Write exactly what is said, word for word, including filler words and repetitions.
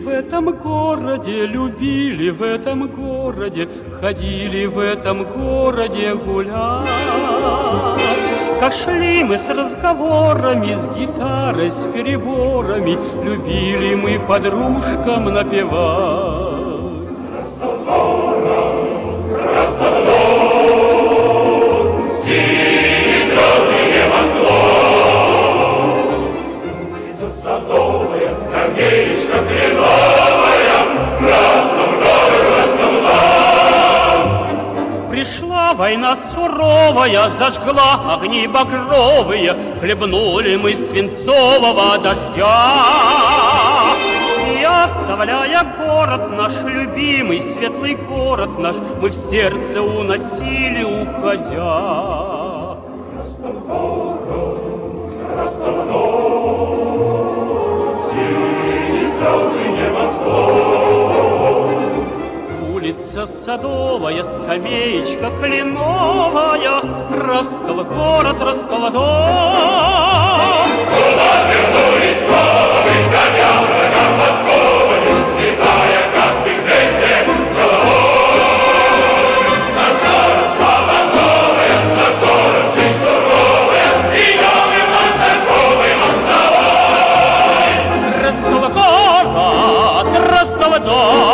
в этом городе, любили в этом городе, ходили в этом городе гулять. Как шли мы с разговорами, с гитарой, с переборами, любили мы подружкам напевать. Ростов-на-Дону, Ростов-на-Дону, синие звезды небосклон. За садовая скамеечка кленовая, Ростов-на-Дону, Ростов-на. Пришла война суровая, зажгла огни багровые, хлебнули мы свинцового дождя. И оставляя город наш, любимый, светлый город наш, мы в сердце уносили, уходя. Ростов-на-Дону, Ростов-на-Дону, синие звезды небосклон. Улица Садовая, скамеечка кленовая, Ростов город, Ростов-на-Дону. Куда вернулись снова мы, коня врага подкованы, светая Каспий вместе с головой. Наш город слава новая, наш город жизнь суровая, идем и вновь церковный мостовой. Ростов город, Ростов-на-Дону.